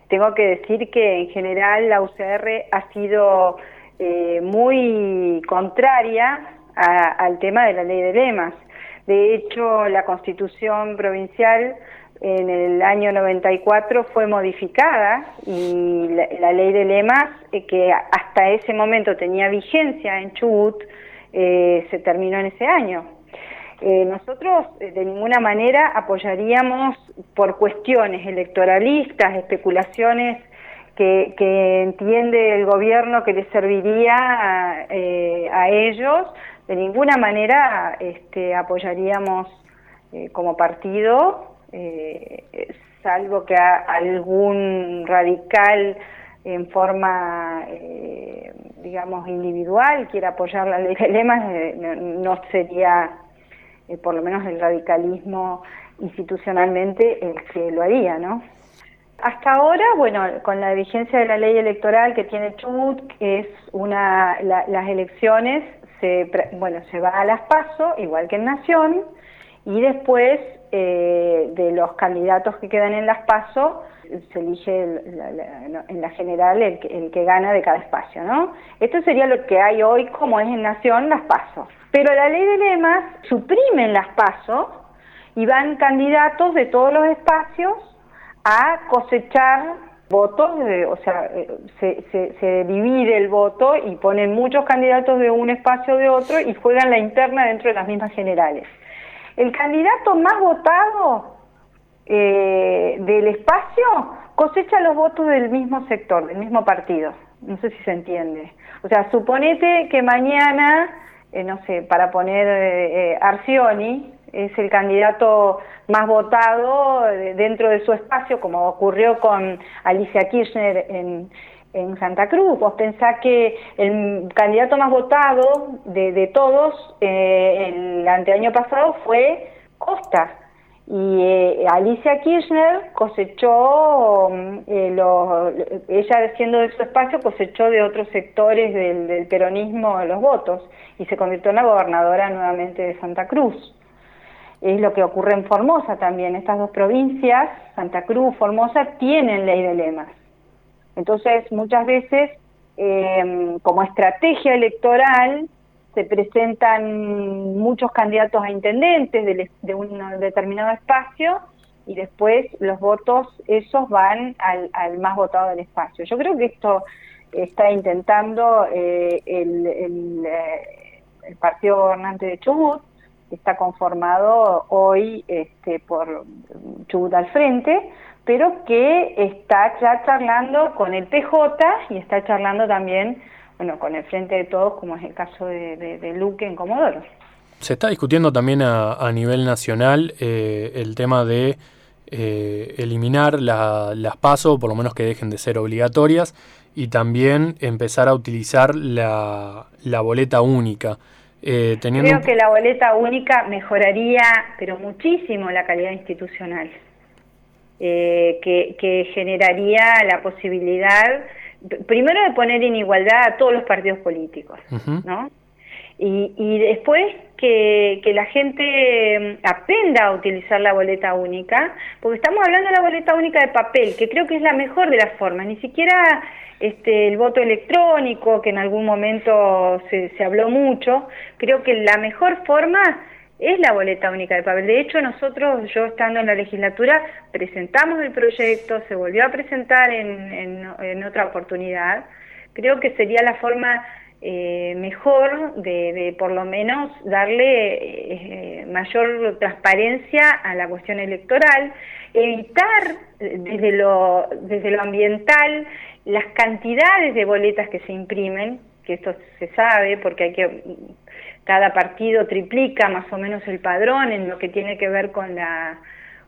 tengo que decir que en general la UCR ha sido muy contraria al tema de la ley de lemas. De hecho, la Constitución provincial en el año 94 fue modificada y la ley de lemas, que hasta ese momento tenía vigencia en Chubut, se terminó en ese año. Nosotros de ninguna manera apoyaríamos por cuestiones electoralistas, especulaciones que entiende el gobierno que les serviría a ellos, de ninguna manera apoyaríamos como partido, salvo que algún radical en forma, digamos, individual quiera apoyar la ley de lemas, no sería, por lo menos el radicalismo institucionalmente, el que lo haría, ¿no? Hasta ahora, bueno, con la vigencia de la ley electoral que tiene Chubut, es las elecciones, se va a las PASO, igual que en Nación, y después de los candidatos que quedan en las PASO, se elige en la general el que gana de cada espacio, ¿no? Esto sería lo que hay hoy, como es en Nación, las PASO. Pero la ley de lemas suprime las PASO y van candidatos de todos los espacios a cosechar votos, o sea, se divide el voto y ponen muchos candidatos de un espacio o de otro y juegan la interna dentro de las mismas generales. El candidato más votado del espacio cosecha los votos del mismo sector, del mismo partido. No sé si se entiende. O sea, suponete que mañana, no sé, para poner Arcioni, es el candidato más votado dentro de su espacio, como ocurrió con Alicia Kirchner en Santa Cruz. Vos pensás que el candidato más votado de todos el anteaño pasado fue Costa, y Alicia Kirchner cosechó, ella siendo de su espacio, cosechó de otros sectores del peronismo los votos y se convirtió en la gobernadora nuevamente de Santa Cruz. Es lo que ocurre en Formosa también. Estas dos provincias, Santa Cruz, Formosa, tienen ley de lemas. Entonces, muchas veces, como estrategia electoral, se presentan muchos candidatos a intendentes de un determinado espacio y después los votos, esos van al más votado del espacio. Yo creo que esto está intentando el partido gobernante de Chubut, que está conformado hoy por Chubut al Frente, pero que está ya charlando con el PJ y está charlando también, bueno, con el Frente de Todos, como es el caso de Luque en Comodoro. Se está discutiendo también a nivel nacional el tema de eliminar las PASO, por lo menos que dejen de ser obligatorias, y también empezar a utilizar la boleta única. Creo que la boleta única mejoraría, pero muchísimo, la calidad institucional, que generaría la posibilidad, primero, de poner en igualdad a todos los partidos políticos, ¿no? Y después que la gente aprenda a utilizar la boleta única, porque estamos hablando de la boleta única de papel, que creo que es la mejor de las formas, ni siquiera el voto electrónico, que en algún momento se habló mucho. Creo que la mejor forma es la boleta única de papel. De hecho, nosotros, yo estando en la legislatura, presentamos el proyecto, se volvió a presentar en otra oportunidad. Creo que sería la forma mejor de por lo menos darle mayor transparencia a la cuestión electoral, evitar desde lo ambiental las cantidades de boletas que se imprimen, que esto se sabe porque cada partido triplica más o menos el padrón en lo que tiene que ver con la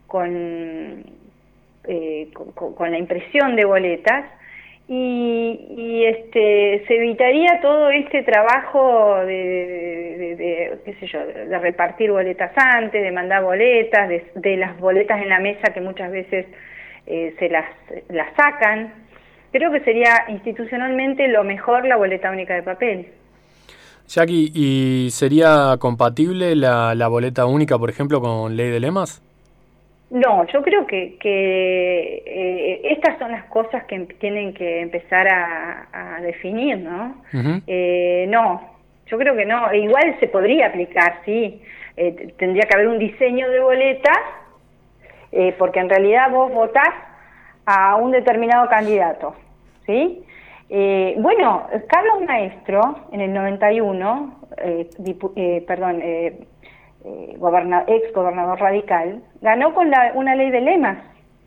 impresión de boletas. Y se evitaría todo este trabajo de qué sé yo, de repartir boletas antes, de mandar boletas, de las boletas en la mesa que muchas veces se las sacan. Creo que sería institucionalmente lo mejor la boleta única de papel. Jackie, ¿y sería compatible la boleta única, por ejemplo, con ley de lemas? No, yo creo que estas son las cosas que tienen que empezar a definir, ¿no? Ujú. No, yo creo que no. Igual se podría aplicar, sí. Tendría que haber un diseño de boleta, porque en realidad vos votás a un determinado candidato, ¿sí? Bueno, Carlos Maestro, en el 91, ex gobernador radical, ganó con una ley de lemas,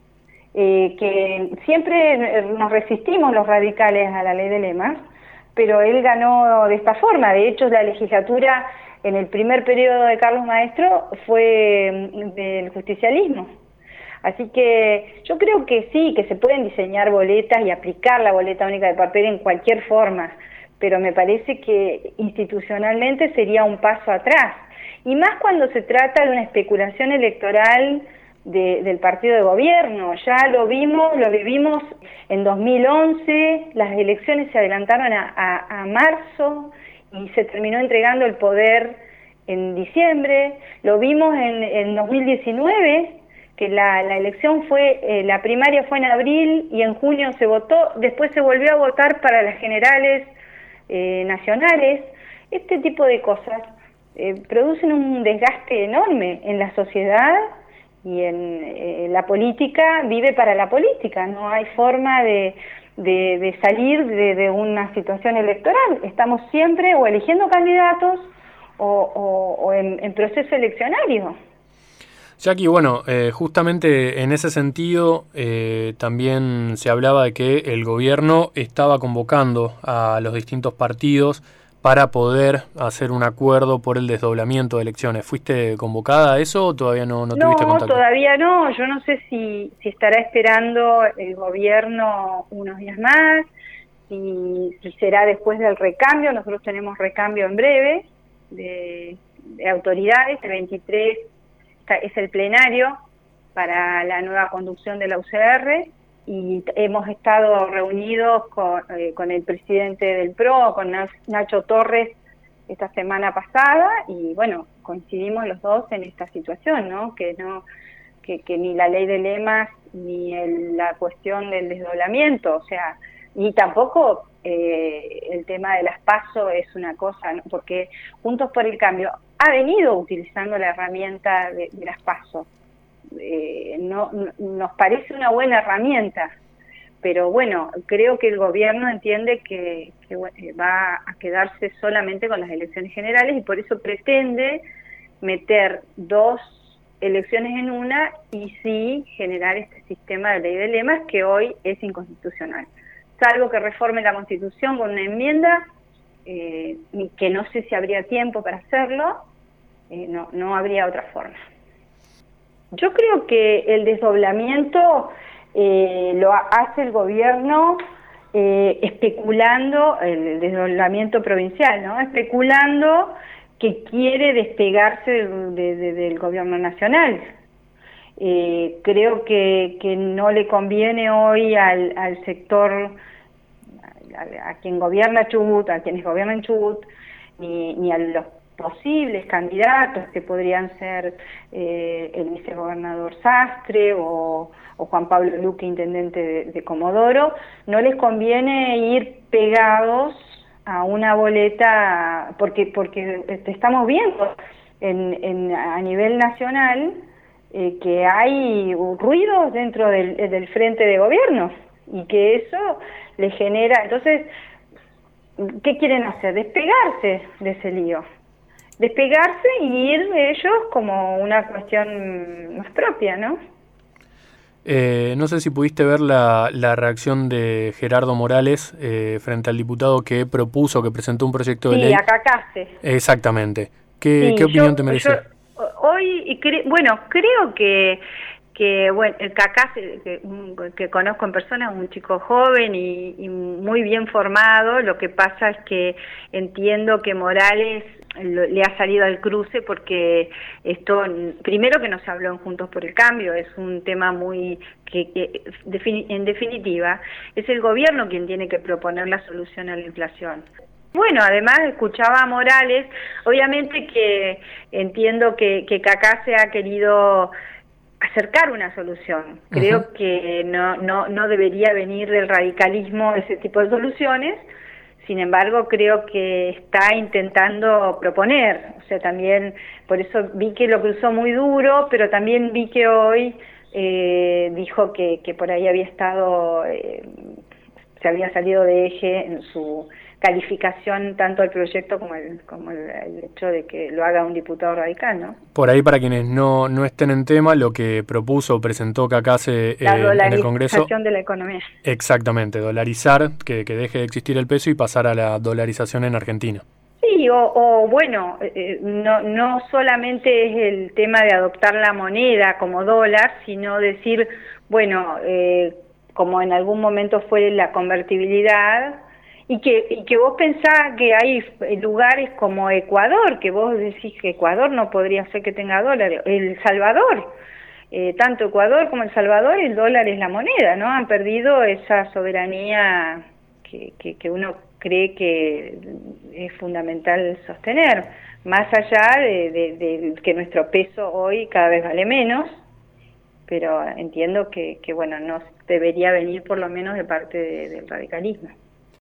que siempre nos resistimos los radicales a la ley de lemas, pero él ganó de esta forma. De hecho, la legislatura en el primer periodo de Carlos Maestro fue del justicialismo. Así que yo creo que sí, que se pueden diseñar boletas y aplicar la boleta única de papel en cualquier forma, pero me parece que institucionalmente sería un paso atrás. Y más cuando se trata de una especulación electoral del partido de gobierno. Ya lo vivimos en 2011, las elecciones se adelantaron a marzo y se terminó entregando el poder en diciembre. Lo vimos en 2019, que la elección fue, la primaria fue en abril y en junio se votó, después se volvió a votar para las generales nacionales. Este tipo de cosas producen un desgaste enorme en la sociedad y en la política. Vive para la política, no hay forma de salir de una situación electoral. Estamos siempre o eligiendo candidatos o en proceso eleccionario. Jackie, bueno, justamente en ese sentido también se hablaba de que el gobierno estaba convocando a los distintos partidos para poder hacer un acuerdo por el desdoblamiento de elecciones. ¿Fuiste convocada a eso o todavía no tuviste contacto? No, todavía no. Yo no sé si estará esperando el gobierno unos días más, si será después del recambio. Nosotros tenemos recambio en breve de autoridades. El 23 es el plenario para la nueva conducción de la UCR y hemos estado reunidos con el presidente del PRO, con Nacho Torres, esta semana pasada, y bueno, coincidimos los dos en esta situación, ¿no? Que ni la ley de lemas ni la cuestión del desdoblamiento, o sea, ni tampoco el tema de las PASO es una cosa, ¿no? Porque Juntos por el Cambio ha venido utilizando la herramienta de las PASO. Nos parece una buena herramienta, pero bueno, creo que el gobierno entiende que va a quedarse solamente con las elecciones generales y por eso pretende meter dos elecciones en una y sí generar este sistema de ley de lemas que hoy es inconstitucional. Salvo que reforme la Constitución con una enmienda, que no sé si habría tiempo para hacerlo, no habría otra forma. Yo creo que el desdoblamiento lo hace el gobierno especulando, el desdoblamiento provincial, ¿no? Especulando que quiere despegarse del gobierno nacional. Creo que no le conviene hoy al sector, a quien gobierna Chubut, a quienes gobiernan Chubut, ni a los posibles candidatos que podrían ser el vicegobernador Sastre o Juan Pablo Luque, intendente de Comodoro. No les conviene ir pegados a una boleta porque estamos viendo a nivel nacional que hay ruidos dentro del frente de gobierno y que eso le genera. Entonces, ¿qué quieren hacer? Despegarse de ese lío. Despegarse y ir ellos como una cuestión más propia, ¿no? No sé si pudiste ver la reacción de Gerardo Morales frente al diputado que presentó un proyecto de ley. Sí, a Cacase. Exactamente. ¿Qué opinión te merece? Creo que el Cacase, que conozco en persona, es un chico joven y muy bien formado. Lo que pasa es que entiendo que Morales le ha salido al cruce porque esto, primero que no se habló en Juntos por el Cambio, es un tema muy en definitiva es el gobierno quien tiene que proponer la solución a la inflación. Bueno, además escuchaba a Morales, obviamente que entiendo que Cacase ha querido acercar una solución. Creo que no debería venir del radicalismo ese tipo de soluciones. Sin embargo, creo que está intentando proponer. O sea, también, por eso vi que lo cruzó muy duro, pero también vi que hoy dijo que por ahí había estado, se había salido de eje en su calificación tanto al proyecto como el hecho de que lo haga un diputado radical, ¿no? Por ahí, para quienes no estén en tema, lo que propuso o presentó Cacase en el Congreso... La dolarización de la economía. Exactamente, dolarizar, que deje de existir el peso y pasar a la dolarización en Argentina. Sí, bueno, no solamente es el tema de adoptar la moneda como dólar, sino decir, bueno, como en algún momento fue la convertibilidad, y que vos pensás que hay lugares como Ecuador, que vos decís que Ecuador no podría ser que tenga dólares, El Salvador, tanto Ecuador como El Salvador, el dólar es la moneda, ¿no? Han perdido esa soberanía que uno cree que es fundamental sostener, más allá de que nuestro peso hoy cada vez vale menos, pero entiendo que bueno, no debería venir por lo menos de parte del radicalismo.